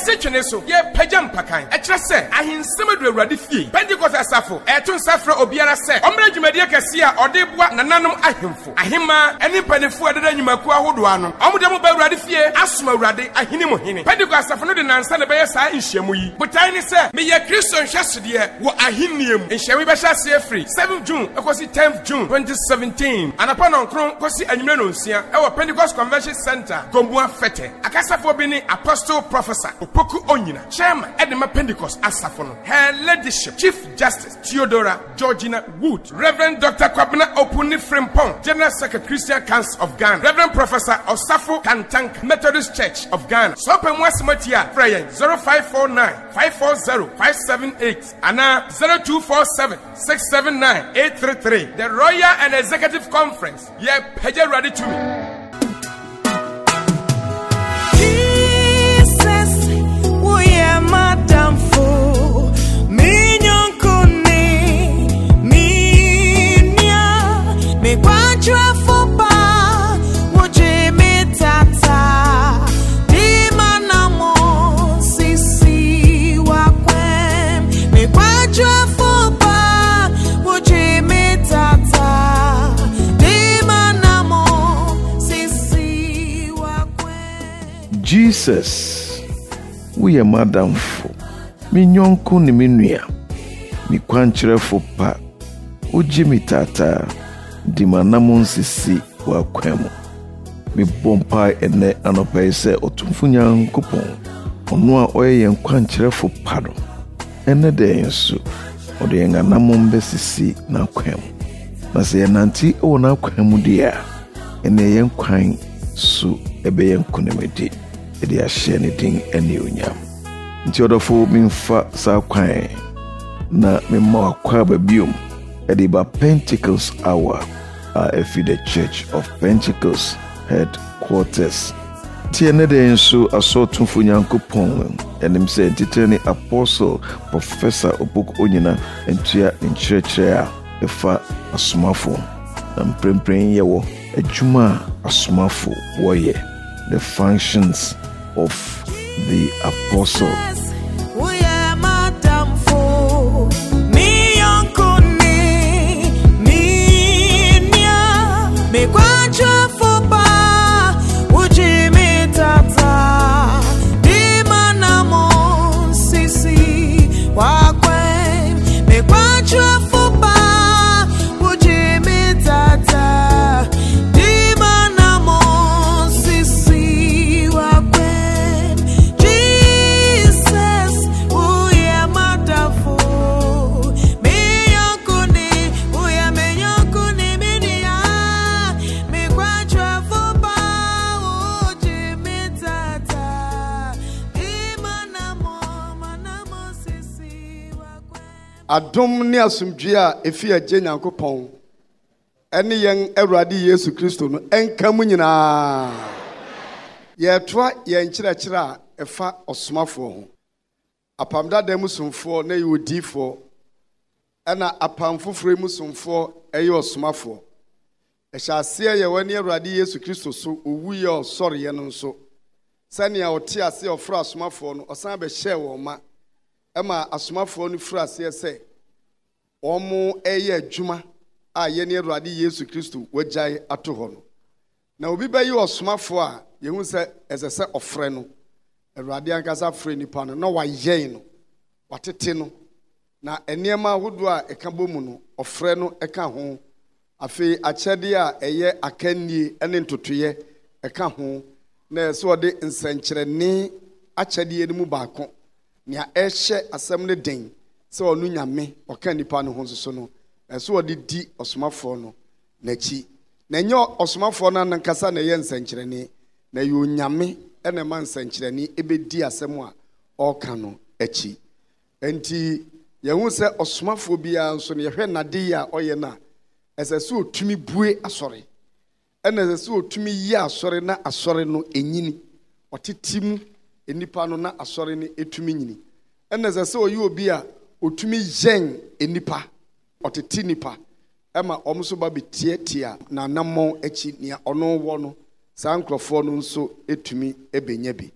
yɛse twene so yɛ pagya mpakan ɛkyerɛ sɛ ahensɛm adu awurade fie Pentecost asafo ɛto nsafrɛ obiara sɛ ɔmmra dwumadie kɛse a ɔde boa nananom ahemfo ahema ɛne mpanifo a ɛdeda nnwumakuo ahodoɔ ano ɔmode mo ba awurade fie asom awurade ahene mu hene Pentecost asafo no de nansa ne bɛyɛ saa nhyiamu yi botae ne sɛ meyɛ kristo nhwɛsodeɛ wɔ ahenniɛ mu nhyiamu bɛhyɛ aseɛ firi 7 June ɛkɔsi 10th June 2017 anapa nɔnkron kɔsi anwummerɛ nonsia ɛwɔ Pentecost Convention Center Gombua Fete akasafoɔ bi ne Apostle Professor Opoku Onyina Chairman Edema Pentecost asafo no Her Ladyship Chief Justice Theodora Georgina Wood Reverend Dr. Kwabena Opuni Frimpong General Secretary Christian Council of Ghana Reverend Professor Osafo Kantank Methodist Church of Ghana Sopen Wasimotia Freyen 0549 540 578 Ana 0247 679 833 The Royal and Executive Conference Ye Peja ready to me. Madam Fo, Mignon Kone, Minia, me quadra for ba, Moje me tata, Dimanamo, Sisi, Wakwem, me quadra for ba, Moje me tata, Dimanamo, Sisi, Wakwem. Jesus. We are Madam Fo. Mi nyonko ni minua. Mi kwanchirefo pa. Uji mi tata. Di manamo nsisi wa kwemu. Mi bompa ene anopae se otumfu nyankopon. Onua oye yen kwanchirefo pa no. Ene de yensu. Ode yen anamo mbesisi na kwemu. Na se yenanti ewo na kwemu dia. Ene yen kwan su ebe yen kunemedi. Edi ahye ne din ene onyam nti odofo mimfa sa kwan na memma akwa babiom edi ba Pentecost hour efi the Church of Pentecost headquarters tiene de nso asotumfo nyankopon enim se entitene Apostle Professor Opoku Onyina entua nkyerɛkyerɛ a efa asomafo na mprempren yewo adwuma asomafo woye the functions of the apostle. We are Madam Fo, me uncle me nia, me quadra for ba, uji me tata, di manamo sisi, wakwe, me quadra for ba, uji me tata, di manamo sisi, wakwe. Adom ni asumdwe a efi agye Nyankopɔn ene yen Awurade Yesu Kristo no enka mu nyinaa yɛtoa yɛn kyerɛkyerɛ a ɛfa ɔsomafo ho apamda da mu somfo na yɛodifo ɛna apam foforo mu somfo ɛyɛ ɔsomafo ɛhyɛ aseɛ yɛ wani Awurade Yesu Kristo so owu yɛ ɔsɔre yɛ no nso sɛnea ɔte ase ɔforo asomafo no ɔsan bɛhyɛ wɔn ma Ema asomafo no firi ase sɛ ɔmo ɛyɛ adwuma a yɛne Awurade Yesu Kristo wagyae ato hɔ no na obi bɛyi ɔsomafo a yehu sɛ ɛsɛ sɛ ɔfrɛ no Awurade ankasa frɛ nipa no na wayɛn no watete no na nneɛma ahodoɔ a ɛka bɔ mu no ɔfrɛ no ɛka ho afei akyɛde a ɛyɛ akannie ɛne ntotoyɛ ɛka ho na ɛsɛ ɔde nsɛnkyerɛnne akyɛdeɛ no mu baako Nia ɛhyɛ asɛm ne den sɛ ɔno nyame ɔka nipa no ho so no ɛso ɔde di ɔsomafo no n'akyi na nyɛ ɔsomafo no ankasa na ɛyɛ nsɛnkyerɛnne na yɛ onyame ɛna ma nsɛnkyerɛnne ebedi asɛm a ɔka no akyi enti yɛhu sɛ ɔsomafo biara nso no yɛhwɛ nade a ɔyɛ na ɛsɛ sɛ otumi bue asɔre ɛna ɛsɛ sɛ otumi yi asɔre na asɔre no enyini ɔtete mu enipa no na asɔre ne etumi nyini ɛna ɛsɛ sɛ ɔyɛ obi a otumi yɛn enipa ɔtete nipa ɛma ɔmo so ba betiatia na namɔ akyi nea ɔno wɔ no saa nkrɔfoɔ no nso etumi ebenya bi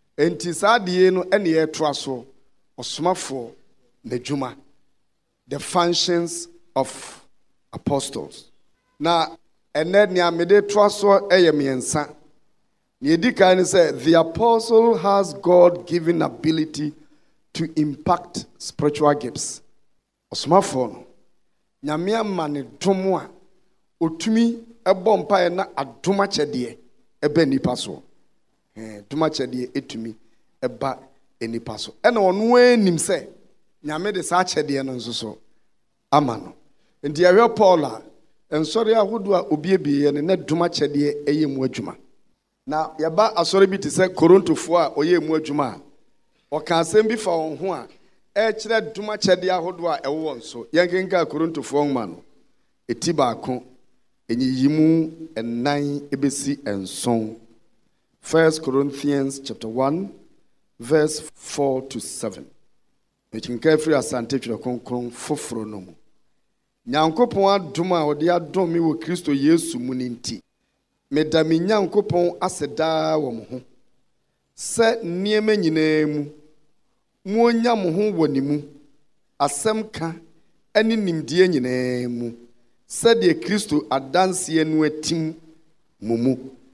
enti saa die no ene ye toa so osomafo n'adwuma, the functions of apostles. Na ene nea mede toa so eye miensa. Ne di kan ni say the apostle has God-given ability to impact spiritual gifts. Osomafo no nyame ama ne dom a otumi ebo mpae na adoma kyede eba nipa so. Doma kyede etumi eba enipa so. Ena ono anim se nyame de saa kyede no nso so ama no. Nti ya Paul a ensori ahodo a obiebie ne na doma kyede eye mu adwuma. Na yaba asori bi te se Korontofo a oye mu adwuma o ka asem bi fa won ho a kire doma kyede ahodo a ewo nso yenkenka Korontofo ngma no eti baako enyiyimu enan ebesi enson. 1 Corinthians chapter 1 verse 4 to 7. Mekinka free asante twere konkron foforo no mu. Nyankopon adom a ode adom me wo Kristo Yesu mu ninti. Medami Nyankopon aseda wo mo ho. Se niema nyina mu mu onya mo ho woni mu. Asem ka ani nimdie nyina mu. Se de Kristo adanse anu atim mumu.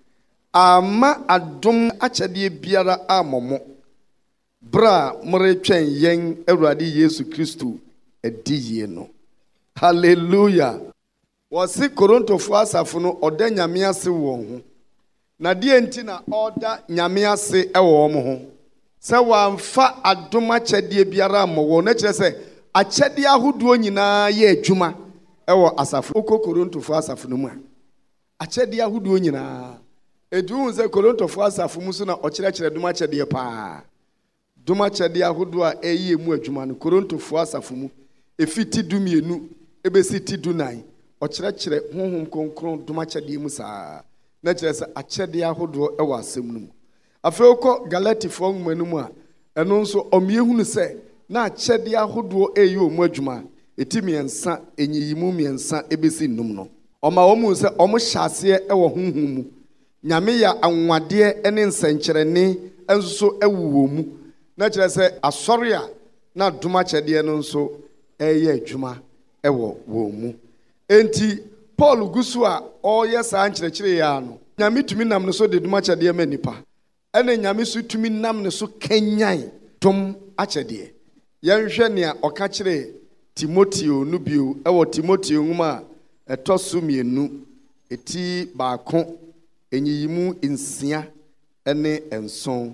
Ama adom akyade biara amomo. Bra moretwen yen Awurade Yesu Kristo adiye no. Hallelujah. Wasi Korontofo asafo no oda nyame ase won ho. Na die enti na oda nyame ase e wo mo ho. Se wamfa adom akyade biara amowo na kire se akyade ahodo nyina ye adwuma e wo asafo Korontofo asafo no mu a. Akyade ahodo nyina edu ze Korontofo asafo mu so na okire dom akyade pa. Dom akyade ahodo a eye mu adwuma no Korontofo asafo mu efiti dumienu ebesi ti dunan okire honhom konkron dom akyade mu saa na kire se akyade ahodo e wa asem no mu. Afei ko Galatifo ngmanu mu a eno nso omiehunu se na akyade ahodo eye mu adwuma etimi ensa enyiyimu miensa ebesi num no. Oma omu se omo hyase e wo honhom mu. Nyame ya anwade ene nsankyerene enso ewuwo mu. Na kire se asori a na dom akyade no nso eye adwuma ewo wo mu. Enti Paul gusu a oye saa nkyerɛkyerɛ ya no. Nyame tumi nam ne so de dom akyade ma nipa. Ene nyame so tumi nam ne so kanyan dom akyade. Yenhwɛ ne a ɔka kyerɛ Timoteo no bio ewo Timoteo nguma etoso mienu eti baako enyiyimu nsia ene enson.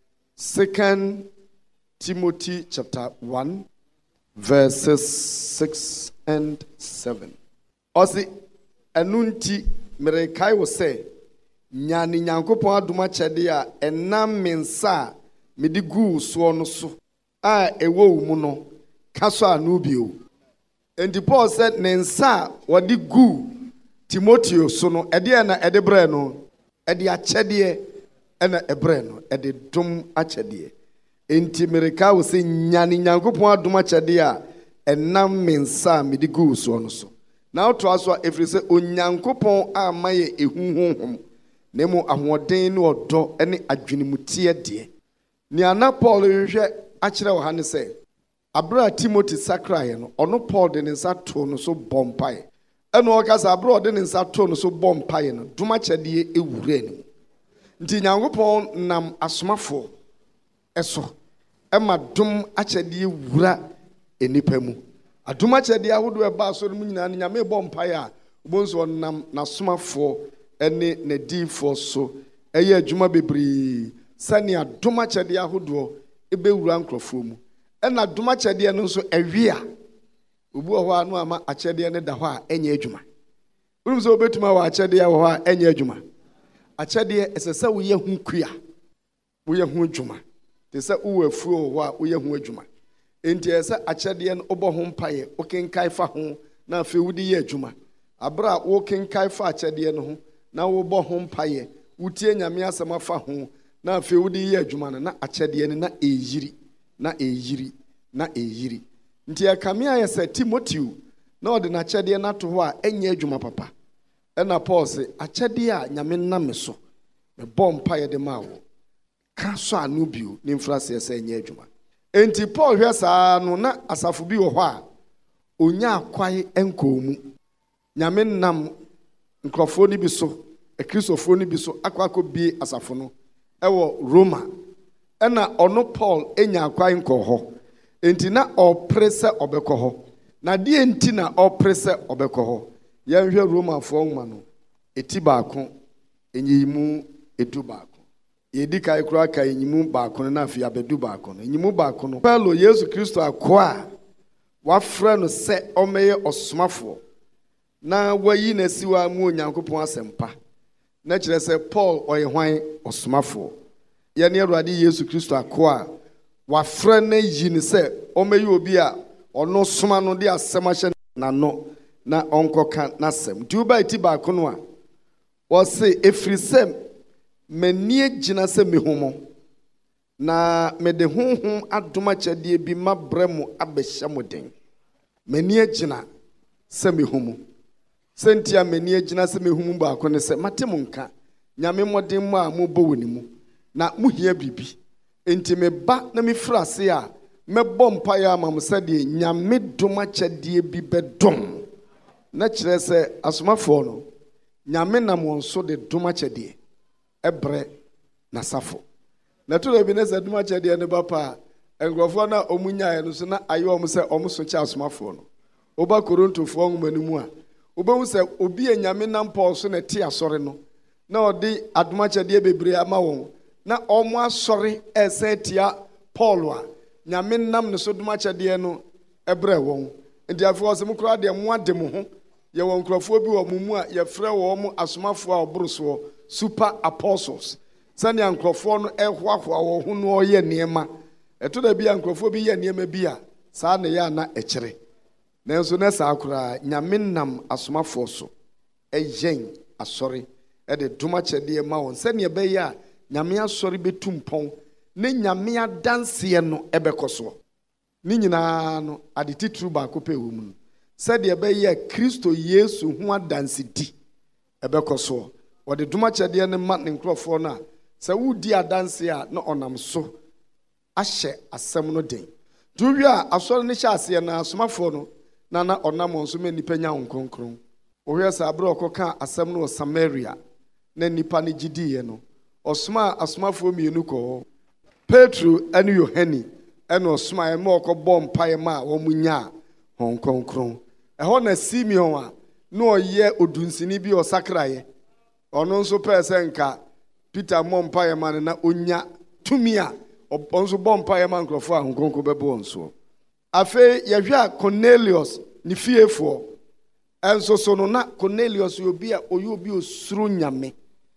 2 Timothy chapter 1 verses 6 and 7. Osi enunti merekai wo se nyane Nyankopon adom akyade a enam mensa medi gu so no so a ewo mu no kaso anu bio. Enti Paul said nensa wadi gu Timoteo so no ede na ede bre no ede akyade ena ebre no ede dom akyade. Enti mereka wo se nyane Nyankopon adom akyade a enam mensa medi gu so no so. Na oto aso efiri se Onyankopon amaye ehunhunhum nemo ahoden ne odo ene adwenimutie de. Ni ana Paul hwehwe akyere wo ha ne se abra Timothy sakraye no ono Paul de nsa to no so bompae. Eno okasa abra de nsa to no so bompae no dom akyade ewure ni. Nti Nyankopon nam asomafo eso ema dom akyade wura enipa mu. Adom akyade ahodo e ba so no nyina ne nyame bompae a obonso nam nasomafo ene nadifo so eye adwuma bebre sani adom akyade ahodo ebewura nkrofo mu. Ena adom akyade no nso ewe a obu ho anu ama akyade ne da ho a enye adwuma. Wonum so obetuma wa akyade ho a enye adwuma. Akyade esese wo ye hu kua wo ye hu adwuma. Te se wo afuo ho a wo ye hu adwuma. Enti ese akyade no obo ho mpaye o kenkai fa ho na afi wudi ye adwuma. Abra wo kenkai fa akyade no ho na wo bo ho mpaye wutie nyame asema fa ho na afi wudi ye adwuma na akyade no na eyiri. Nti akamia ye se Timoteo na ode na akyade na to ho a enye adwuma papa. Ena Paul se akyade a nyame nam so me bom mpaye de ma wo ka so ano bio ne mfrase se nya adwuma enti Paul hwɛ saa no na asafo bi wɔ hɔ a onya akwae enkomu nyame nam nkrofo ni bi so ekristofo ni bi so akwakọ bie asafo no ɛwɔ Roma ɛna ɔno Paul enya akwae nkɔ hɔ enti na ɔpre sɛ ɔbɛkɔ hɔ na die enti na ɔpre sɛ ɔbɛkɔ hɔ yɛnhwɛ Roma fo nwoma no eti baako enyimu edu baako yedi kai kura ka enyimu baako na afi abedu baako no enyimu baako no Paulo Yesu Kristo akwa wafrɛ no sɛ ɔmɛyɛ ɔsomafo na wayi na siwa mu Onyankopɔn asɛmpa na kyerɛ sɛ Paul ɔyɛ hwan ɔsomafo yɛne Awurade Yesu Kristo akwa wafrɛ na yi ne sɛ ɔmɛyɛ obi a ɔno soma no de asɛm ahyɛ n'ano na ɔnkɔka n'asɛm nti woba eti baako no a wɔse efiri sɛ manie gyina sɛ mehomo na mede honhom adom akyɛdeɛ bi mabrɛ mu abɛhyɛ mo den manie gyina sɛ mehomo sɛntia manie gyina sɛ mehomo baako ne sɛ mate mo nka nyame mmɔden mu a mobɔ wɔ ne mu na mohia biribi enti meba na mefiri ase a mɛbɔ mpaeɛ ama mo sɛdeɛ nyame dom akyɛdeɛ bi bɛdom na kyerɛ sɛ asomafoɔ no nyame nam wɔn so de dom akyɛdeɛ ɛbrɛ n'asafo na to bi ne sɛ dom akyɛdeɛ ne ba pa nkurɔfoɔ na ɔmu nyaeɛ no so na ayɛ ɔmo sɛ ɔmo so kyɛ asomafoɔ no woba Korintofoɔ nwoma no mu a wobɛhu sɛ obi a nyame nam Paul so na te asɔre no na ɔde adom akyɛdeɛ bebree ama wɔn na ɔmo asɔre ɛsɛ tia Paul a nyame nam ne so dom akyɛdeɛ no ɛbrɛ wɔn nti afei ɔsɛ mo koraa deɛ mo ade mo ho yɛwɔ nkurɔfoɔ bi wɔ mo mu a yɛfrɛ wɔn mo asomafoɔ a ɔboro soɔ super apostles sɛnea nkurɔfoɔ no ɛhoahoa wɔn ho no ɔyɛ nneɛma ɛto da bi a nkurɔfoɔ bi yɛ nneɛma bi a saa na yɛ ana ɛkyerɛ nanso na saa koraa nyame nam asomafoɔ so ɛyɛn asɔre ɛde dom akyɛdeɛ ma wɔn sɛnea ɛbɛyɛ a nyame asɔre bɛtu mpɔn ne nyame adanseɛ no ɛbɛkɔ soɔ ne nyinaa no ade titiri baako pɛ wɔ mu no sɛdeɛ ɛbɛyɛ Kristo Yesu ho adansedi ɛbɛkɔ soɔ wɔde dom akyɛdeɛ no ma ne nkurɔfoɔ no a sɛ wodi adanse a na ɔnam so ahyɛ asɛm no den tuwi a asɔre no hyɛ aseɛ na asomafoɔ no na ɔnam wɔn so ma nnipa nya nkronkron wohwɛ sɛ abere ɔkɔka asɛm no wɔ Samaria na nnipa no gyidiiɛ no ɔsoma asomafoɔ mmienu kɔ hɔ Petro ne Yohane ɛna ɔsoma ɛma ɔkɔbɔ mpaeɛ ma a wɔn nya wɔn nkronkron ɛhɔ na Simeon a na ɔyɛ odunsini bi ɔsakraeɛ ɔno nso pɛɛ sɛ nka Peter mmɔ mpaeɛ ma no na ɔnya tumi a ɔno nso bɔ mpaeɛ ma nkurɔfoɔ a nkronkron bɛbɔ wɔn soɔ afei yɛhwɛ a Cornelius ne fiefoɔ ɛnso so no na Cornelius yɛ obi a ɔyɛ obi osuro nyame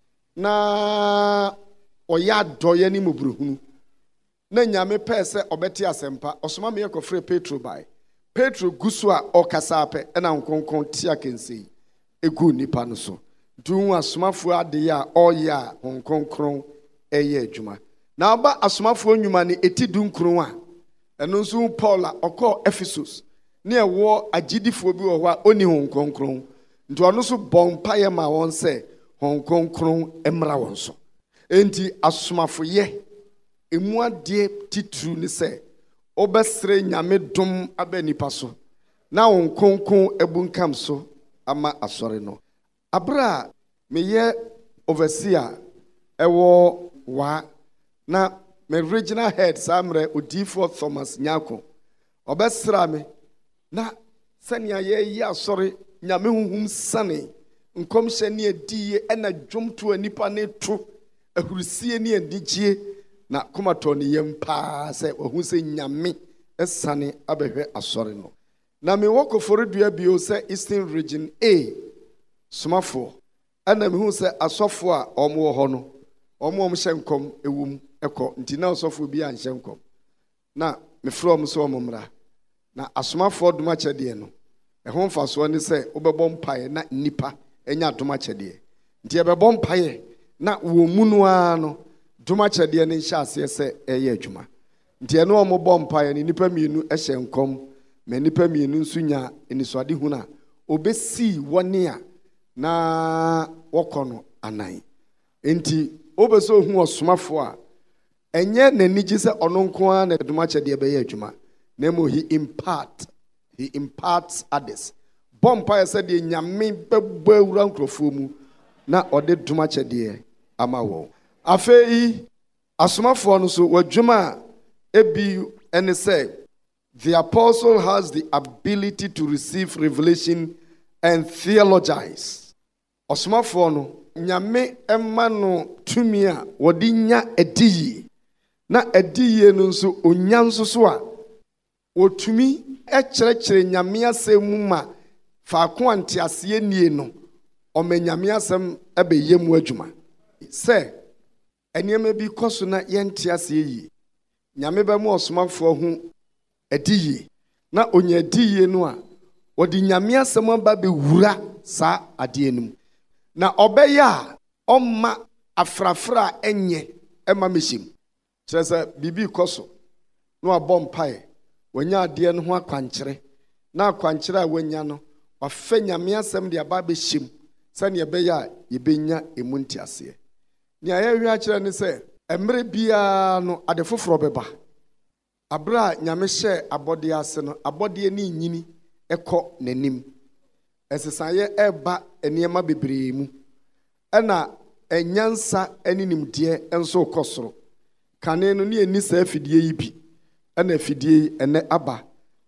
na ɔyɛ adɔyɛ ne mmɔborɔhunu na nyame pɛɛ sɛ ɔbɛte asɛmpa ɔsoma me yɛkɔfrɛ Petro bae Petro gu so a ɔkasa apɛ ɛna nkronkron te akɛnsɛi ɛgu nnipa no so duhu asomafoɔ adeɛ a ɔyɛ a nkronkron ɛyɛ adwuma na ɔba asomafoɔ nnwuma ne ɛti dunkron a ɛno nso Paul a ɔkɔɔ Ephesus ne ɛwɔ agyidifoɔ bi wɔ hɔ a ɔni nkronkron nti ɔno so bɔ mpaeɛ ma wɔn sɛ nkronkron mmra wɔn so enti asomafoyɛ emu adeɛ titiri ne sɛ ɔbɛsrɛ nyame dom aba nipa so na wɔn nkronkron ebunkam so ama asɔre no abere a meyɛ overseer ɛwɔ wa na me regional head saa mmerɛ odiifoɔ Thomas Nyako ɔbɛsra me na sɛnea yɛyɛ asɔre nyame huhum sane nkɔmhyɛ ne adiye ɛna dwomto nipa ne to ahurusie ne anigye na komatɔ ne yam paa sɛ wahu sɛ nyame ɛsane abɛhwɛ asɔre no na mewɔ Koforidua bio sɛ Eastern Region A somafoɔ ɛna mehu sɛ asɔfoɔ a ɔmo wɔ hɔ no ɔmo hyɛ nkɔm ɛwom ɛkɔ nti na asɔfoɔ bi anhyɛ nkɔm na mefrɛ ɔmo sɛ ɔmo mmra na asomafoɔ dom akyɛdeɛ no ɛho mfasoɔ ne sɛ wobɛbɔ mpaeɛ na nnipa ɛnya dom akyɛdeɛ nti ɛbɛbɔ mpaeɛ na wɔ mu no ara no dom akyɛdeɛ no nhyɛ aseɛ sɛ ɛyɛ adwuma nti ɛno ɔmo bɔ mpaeɛ no nnipa mmienu ɛhyɛ nkɔm ma nnipa mmienu nso nya anisoadehunu a obɛsii wɔne a na wɔkɔ no anan nti wobɛsɛ ohu ɔsomafoɔ a Enye n'anigye sɛ ɔno nko ara na adwuma kyɛdeɛ bɛyɛ adwuma. Na mmom he imparts others. Bompa yɛ sɛ deɛ nyame bɛbɔ awura nkurɔfoɔ mu na ɔde dwuma kyɛdeɛ ama wɔn. Afei asomafoɔ no so wɔadwuma a ebi ɛne sɛ the apostle has the ability to receive revelation and theologize. Ɔsomafoɔ no nyame ɛma no tumi a wɔde nya adiyie. Na adiyie no nso onya nso so a wɔtumi ɛkyerɛkyerɛ nyame asɛm mu ma faako anteaseɛ nie no ɔma nyame asɛm ɛbɛyɛ mu adwuma. Sɛ ɛnneɛma bi kɔ so na yɛnte aseɛ yie, nyame bɛma ɔsomafoɔ ho adiyie. Na onya adiyie no a wɔde nyame asɛm aba bɛwura saa adeɛ no mu. Na ɔbɛyɛ a ɔmma afrafra a ɛnyɛ ɛma mehyɛm. Kyerɛ sɛ biribi kɔ so na wabɔ mpaeɛ, wanya adeɛ no ho akwankyerɛ, na akwankyerɛ a wanya no wafɛ nyame asɛm de aba bɛhyɛm sɛnea ɛbɛyɛ a yɛbɛnya emu nteaseɛ. Nea yɛhwɛ akyerɛ ne sɛ mmerɛ biara no ade foforɔ bɛba. Abere a nyame hyɛ abɔdeɛ ase no, abɔdeɛ ne nyini ɛkɔ n'anim. Ɛsesaeɛ ɛba nneɛma bebree mu. Ɛna ɛnyansa ne nimdeɛ nso kɔ soro. Kane no ne ɛni saa afidie yi bi. Ɛna afidie yi ɛnɛ aba.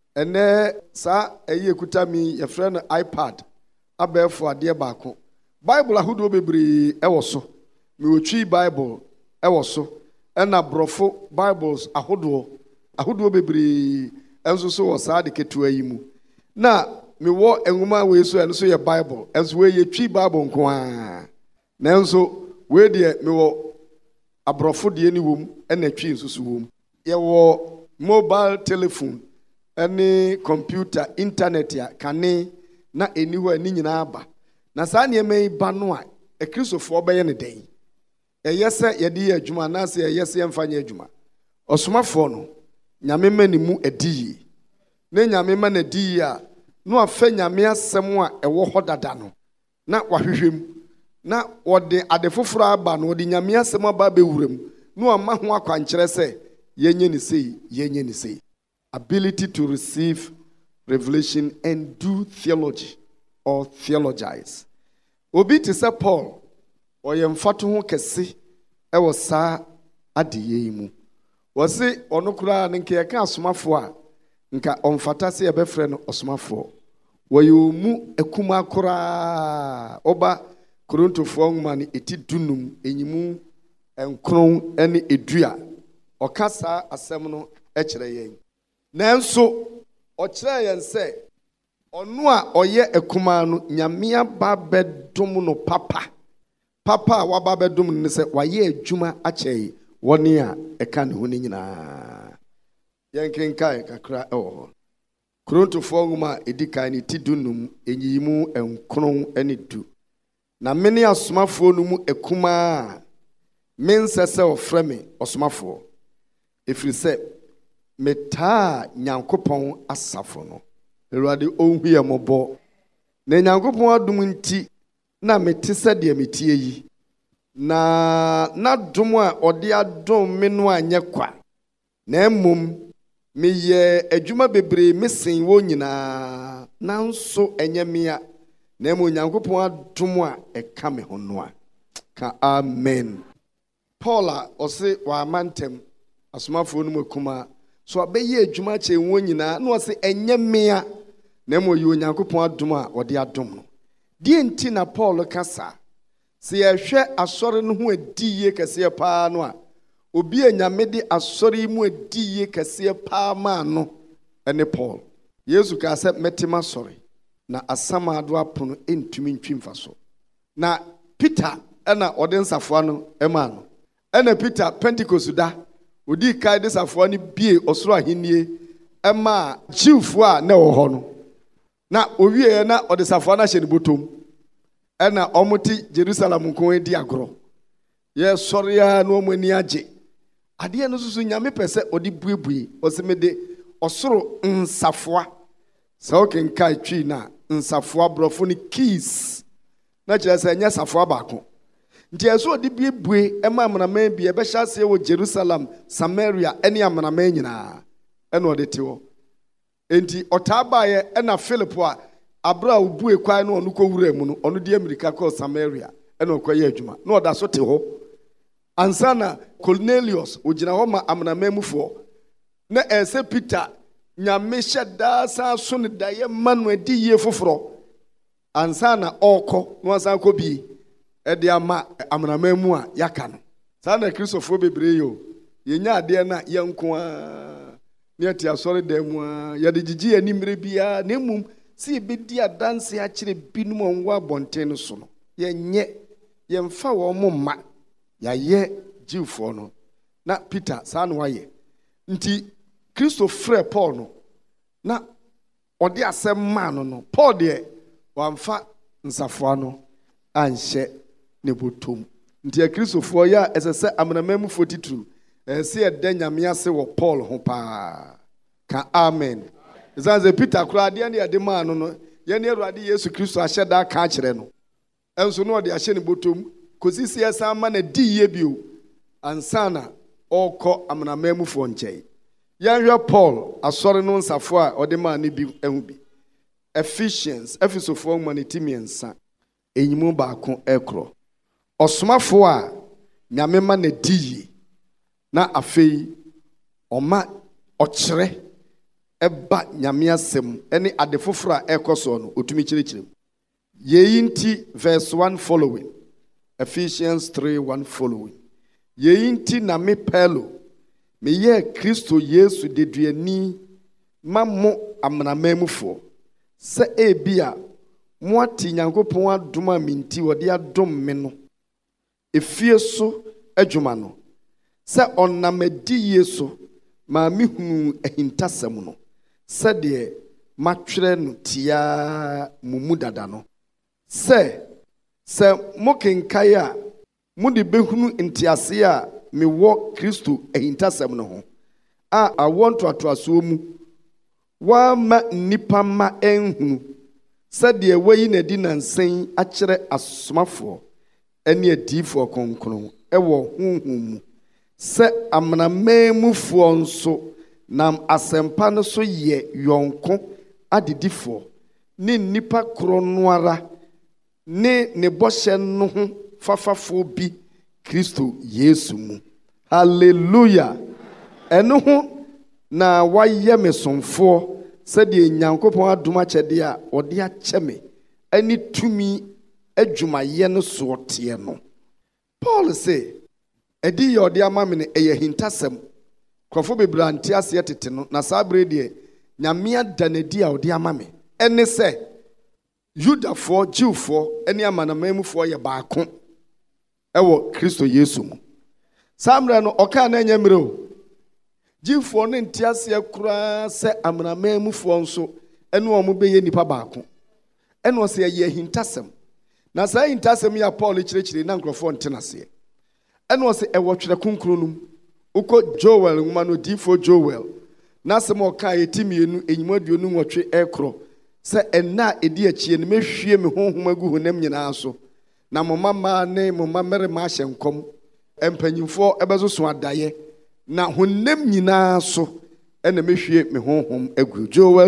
Ɛnɛ saa ɛyɛ kuta mi yɛfrɛ no iPad abɛɛfo adeɛ baako. Bible ahodoɔ bebree ɛwɔ so. Miwotwi Bible ɛwɔ so. Ɛna borɔfo Bibles ahodoɔ bebree ɛnso so wɔ saa de ketewa yi mu. Na mewɔ nwoma wei so ɛno so yɛ Bible. Ɛnso wei yɛ twi Bible nko ara. Nanso wei deɛ mewɔ aborɔfo deɛ ni wom ɛna twi nso so wom. Yɛwɔ mobile telephone ɛne computer internet a kane na ɛni hɔ ani nyinaa aba. Na saa nneɛma yi ba no a akristofoɔ bɛyɛ ne dɛn. Ɛyɛ sɛ yɛde yɛ adwuma anaasɛ ɛyɛ sɛ yɛmfa nyɛ adwuma. Ɔsomafoɔ no nyame ma ne mu adiyie. Ne nyame ma na adiyie a na wafɛ nyame asɛm a ɛwɔ hɔ dada no na wahwehwɛ mu. Na wɔde ade foforɔ aba no wɔde nyame asɛm aba bɛwura mu. Na wama ho akwankyerɛ sɛ yɛnyɛ ne sei, yɛnyɛ ne sei. Ability to receive revelation and do theology or theologize. Obi te sɛ Paul, ɔyɛ mfato ho kɛse ɛwɔ saa adeyɛ yi mu. Wɔse ɔno koraa ne nka yɛka asomafoɔ a nka ɔmfata sɛ yɛbɛfrɛ no ɔsomafoɔ. Wɔyɛ ɔmu akuma koraa. Ɔba Korintofoɔ nwoma no ɛti 15 ɛnyimu 9 ne 10 a ɔka saa asɛm no ɛkyerɛ yɛn. Nanso ɔkyerɛ yɛn sɛ ɔno a ɔyɛ akumaa no nyame aba bɛdom no papa a waba bɛdom no ne sɛ wayɛ adwuma akyɛ wɔne a ɛka ne ho no nyinaa. Yɛnkenkae kakra ɛwɔ hɔ. Korintofoɔ nwoma a ɛdi kan ne ti 15 ɛnyimu 9 ne 10. Na mene asomafoɔ no mu akumaa a mensɛ sɛ ɔfrɛ me ɔsomafoɔ. Ɛfiri sɛ metaa Nyankopɔn asafo no. Awurade ɔnhu yɛ mmɔbɔ. Na Nyankopɔn adom nti na mete sɛ deɛ metie yi. Na n'adom a ɔde adom me no anyɛ kwa. Na mmom meyɛ adwuma bebree mesen wɔ nyinaa. Nanso ɛnyɛ mea. Na mmom Nyankopɔn adom a ɛka me ho no a. Ka amen. Paul a ɔse wama ntɛm asomafoɔ no mu akuma so abɛyɛ adwuma kyɛ wɔn nyinaa na ɔse ɛnyɛ mea. Na mmom yɛ Onyankopɔn adom a ɔde adom no. Deɛ nti na Paul kasa sɛ yɛhwɛ asɔre no ho adiyie kɛseɛ paa no a obi a nyame de asɔre yi mu adiyie kɛseɛ paa maa no ɛne Paul. Yesu kaa sɛ mɛtema asɔre na asam ado apono ɛntumi ntwi mfa so. Na Peter ɛna ɔde nsafoa no ɛmaa no. Ɛna Peter Pentecost da odi kae de safoa no bie ɔsoro ahennie ɛmaa Jewfoɔ a na ɛwɔ hɔ no. Na owie na ɔde safoa no ahyɛ ne bɔtɔm. Ɛna ɔmote Jerusalem nko di agorɔ. Yɛ sɔre a na ɔmo ani agye. Adeɛ no so nyame pɛ sɛ ɔde buebue. Ɔsɛ mede ɔsoro nsafoa. Sɛ ɔkenkae twi na nsafoa borɔfo no keys. Na kyerɛ sɛ ɛnyɛ safoa baako. nti eso de bi bue ema amanaman bi e be hya se wo Jerusalem, Samaria ene amanaman nyina ene ode te wo enti otaabaye ena Philip a abra obue kwan no onu ko wura mu no onu de America ko Samaria ene okoye adwuma no oda so te ho ansana Cornelius ogina ho ma amanaman mufo na ese Peter nyame hyeda sa so ne daye manu adi ye foforo ansana oko no asan ko bi ede ama amanaman mu a yaka no sana Kristofo bebre yo yenya ade na yenko a ne tia sori da mu a ye de gigi animre bia na mum si bedi adanse a kire binum onwa bonten so no yenye yemfa wo momma ya ye jiwfo no na Peter sana waye nti Christopher Paul no na ode asem ma no Paul de wamfa nsafo no anhye ne botom nti Christopher ya esese amanaman 42 se ede nyame ase wo Paul ho pa ka amen zanze Peter kura de ne ade ma no ye ne Awurade Yesu Kristo ahye da ka kire no enso no ode ahye ne botom kosi sie san ma na di ye bio ansana okọ amanaman mu fo nkyai yanhwe Paul asọre no nsafo a ode ma ne bi ehu bi Ephesians Ephesofo manitimiensa enyimu baako ekro osomafo a nyame ma na diyi na afei oma okire eba nyame asem ene ade foforo a ekoso no otumi kirikirem yeyinti verse 1 following Ephesians 3:1 following yeyinti na me Paulo me ye Kristo Yesu de duani mammo amnamamufo se ebia mo ati Nyankopon adom aminti wode adom me no efie so adwuma no se onamadi Yesu ma mehunu ahintasem no se de matwere no tia mumu dada no se mokenkai a mudi behunu ntiase a me wo Kristo ahintasem no ho a awonto atoaso mu wa ma nipa ma enhunu sade wayi na di nansen a kire asomafo ene adifo konkron ewo honhom se amnamamufo nso nam asempa no so ye yonko adidifo ni nipa kronoara ne boshe no ho fafafo bi Kristo Yesu mu hallelujah eno ho na waye mesomfo sade Nyankopon adom akyede a ode akyeme ani tumi adwumaye no so tie no Paul say edi yode amame ne eye hintasem krofo bebrante ase tete no na sabre de nyame adanadi a ode amame ene se Judafo Jewfo ene amanamamufo ye baako ewo Kristo Yesu mu samre no oka na nyamire o Jewfo ne ntiase akura se amanamamufo nso ene omo beye nipa baako ene o se ye hintasem na sa hintasem ya Paul kirikiri na nkrofo ntenase ene o se ewo twere kunkrunum uko Joel nguma no difo Joel na se mo ka yetimienu enyimu aduonu nwotwe ekro se enna edi achie ne mehwie me honhom agu honam nyina so na mo mama ne mo mamere ma hyenkom empanyimfo ebezo so adaye na honam nyina so ene mehwie me honhom agu Joel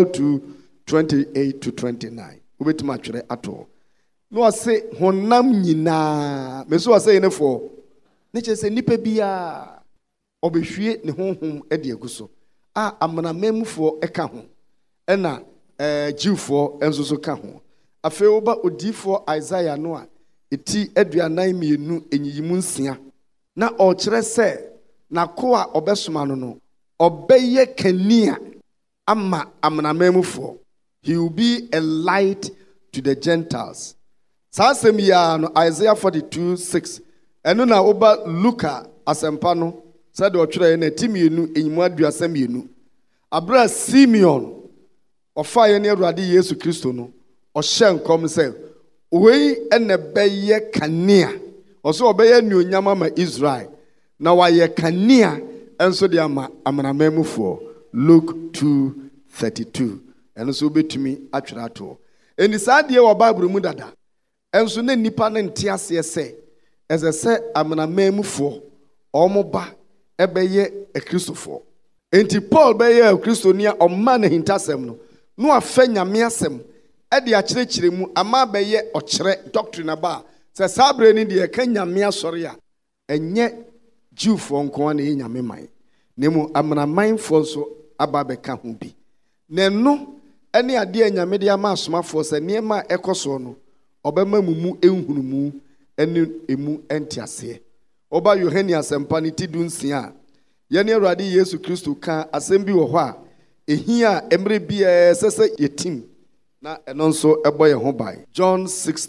2:28-29 obetima atwere ato no ase honam nyina meso ase yenefo ne chese nipa bia obehwie ne honhom ade agu so a amanamamufo eka ho ena Jewfo enzo ka ho afi oba odifo Isaiah no a eti aduanan mienu enyiyimu nsia na o kire se na ko a obesoma no obeye kania ama amanamamufo he will be a light to the Gentiles sasem ya no Isaiah 42:6 eno na oba Luka asempa no said o kire na timienu enyimu aduasa mienu abra Simeon ofaye ne Awurade Yesu Kristo no o hyenkom se wei ene beye kania oso obeye nuonyama ma Israel na waye kania enso de ama amanamamufo Luke 2:32 enso betumi atwere ato eni saade wo Bible mu dada enso na nipa ne ntiase se ɛsɛ sɛ amenamammufoɔ ɔmo ba ɛbɛyɛ akristofo. Enti Paul bɛyɛ akristoni a ɔma ne hintasɛm no no afɛ nyame asɛm ɛde akyerɛkyerɛ mu ama bɛyɛ ɔkyerɛ doctrine aba sɛ saa bere ni deɛ ka nyame asɔre a ɛnyɛ Jewfoɔ nko na ɛyɛ nyame man na mu amanamanfoɔ nso aba bɛka ho bi. Na no ɛne adeɛ nyame de ama asomafoɔ sɛ nneɛma a ɛkɔ so no ɔbɛma mu enhunumu ɛne emu ɛntiaseɛ. Ɔba Yohane asɛmpa ne ti 16 a yɛne Awurade Yesu Kristo ka asɛm bi wɔ hɔ a ehia emre bi ɛsɛ sɛ yɛtim na ɛno nso ɛbɔ yɛn ho ban. John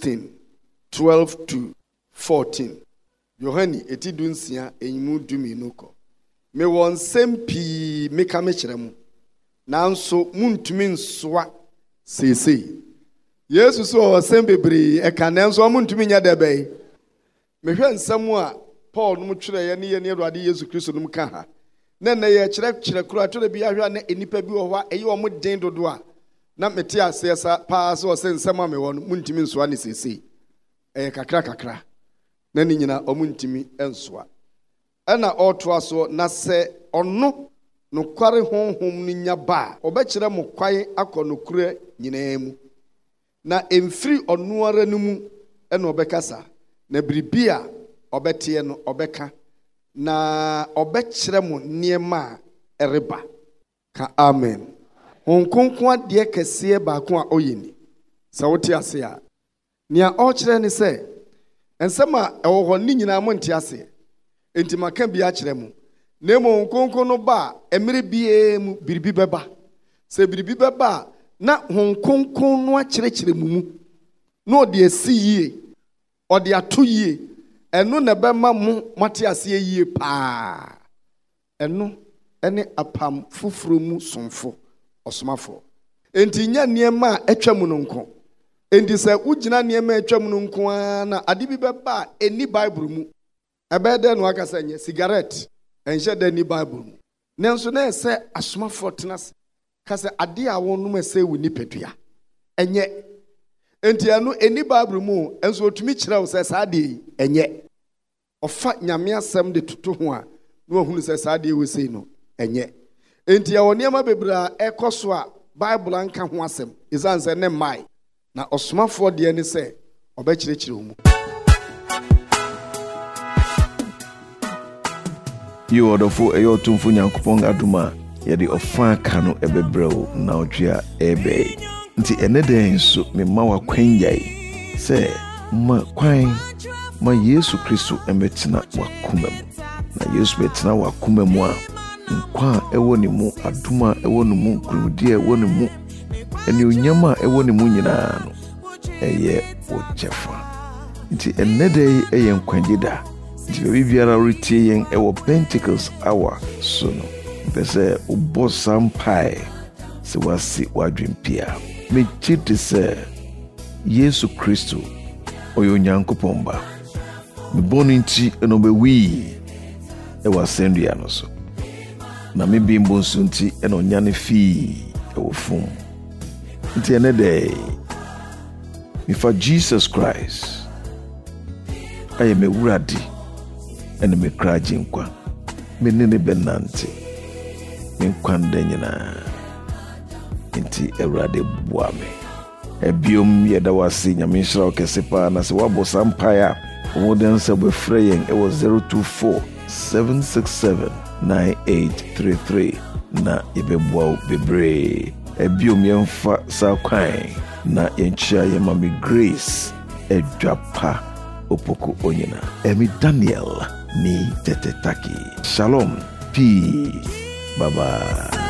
16:12-14. Yohane eti 16 enyimu 12 kɔ. Me wɔ nsɛm pii meka me kyerɛ mu nanso muntumi nsoa seesei. Yesu so wɔ nsɛm bebree ɛka nanso muntumi nya dɛbɛn. Mehwɛ nsɛm a Paul no twerɛ yɛ ne yɛ ne Awurade Yesu Kristo no ka ha. Na yɛ kyerɛ kura twerɛ bi ahwɛ na enipa bi wɔ hɔ a ɛyɛ ɔmo den dodo a na mete asɛ sa paa so ɔsɛ nsɛm a me wɔ no muntumi nsoa ne seesei. Ɛyɛ kakra na ne nyina ɔmo ntumi nsoa. Ɛna ɔtoa so na sɛ ɔno nokware honhom no nya ba a ɔbɛkyerɛ mo kwae akɔ nokure nyinaa mu. Na emfiri ɔno ara no mu ɛna ɔbɛkasa na biribi a ɔbɛteɛ no ɔbɛka na ɔbɛkyerɛ mo nneɛma a ɛreba. Ka amen. Honkonko adeɛ kɛseɛ baako a ɔyɛ ni. Sɛ wote ase a nea ɔkyerɛ ne sɛ nsɛm a ɛwɔ hɔ ne nyinaa mo nte ase. Enti maka bi akyerɛ mo. Na mo honkonko no ba emere bie mu biribi bɛba. Sɛ biribi bɛba a na honkonko no akyerɛkyerɛ mu na ɔde asi yie. Ɔde ato yie. Ɛno na bɛma mo mate ase yie paa. Ɛno ɛne apam foforo mu somfo ɔsomafo. Enti nya nneɛma a ɛtwa mu no nko. Enti sɛ wogyina nneɛma a ɛtwa mu no nko na ade bi bɛba a ɛni Bible mu. Ɛbɛyɛ dɛ no aka sɛ nyɛ cigarette ɛnhyɛ dɛ ni Bible mu. Nanso na ɛsɛ asomafo tena se. Ka sɛ ade a wɔnom ɛsɛ wo nipadua. Ɛnyɛ. Enti ɛno ɛni Bible mu ɛnso otumi kyerɛ wo sɛ saa de ɛnyɛ. Ɔfa nyame asɛm de toto ho a na ohunu sɛ saa de wo sei no ɛnyɛ. Enti ɛwɔ nneɛma bebree a ɛkɔ so a Bible anka ho asɛm. Ɛsan sɛ ne mai na ɔsomafoɔ deɛ ne sɛ ɔbɛkyerɛkyerɛ wo mu. Yo odofo eyo tumfo Nyankopɔn aduma yɛde ɔfa aka no ɛbɛbrɛw na ɔtwe a ɛbɛyi. Nti ɛne den so me ma wa kwanyai sɛ ma kwan ma Yesu Kristo ɛmɛtena wakoma mu. Na Yesu bɛtena wakoma mu a nkwa ɛwɔ ne mu, aduma ɛwɔ ne mu, nkrumdi ɛwɔ ne mu, ɛne onyama ɛwɔ ne mu nyinaa no ɛyɛ ɔkyɛfa. Nti ɛne den ɛyɛ nkwagye da. Nti baabi biara retie yɛn ɛwɔ Pentecost hour so no. Bɛsɛ ɔbɔ sampae sɛ wasi wadwempia. Megye te sɛ Yesu Kristo ɔyɛ Onyankopɔn ba. Mebɔ no nti ɛna ɔbɛwii ɛwɔ asɛnnua no so. Na mebi mbɔ nso nti ɛna ɔnya ne fii ɛwɔ fom. Nti ɛne dɛ mefa Jesus Christ ayɛ mewurade ɛna mekra gye nkwa. Mene ne bɛnante me nkwa nda nyinaa. Nti Awurade boa me. Ebiom yɛda wase nyame nhyira wo kɛse paa na sɛ woabɔ sampae a ɔmɔden sɛ bɛfrɛ yɛn ɛwɔ 024-767-9833 na yɛbɛboa wo bebree. Ebiom yɛmfa saa kwan na yɛnkyia yɛma me Grace Edwapa Opoko Onyina. Emi Daniel ni Tetetaki. Shalom. Peace. Bye-bye.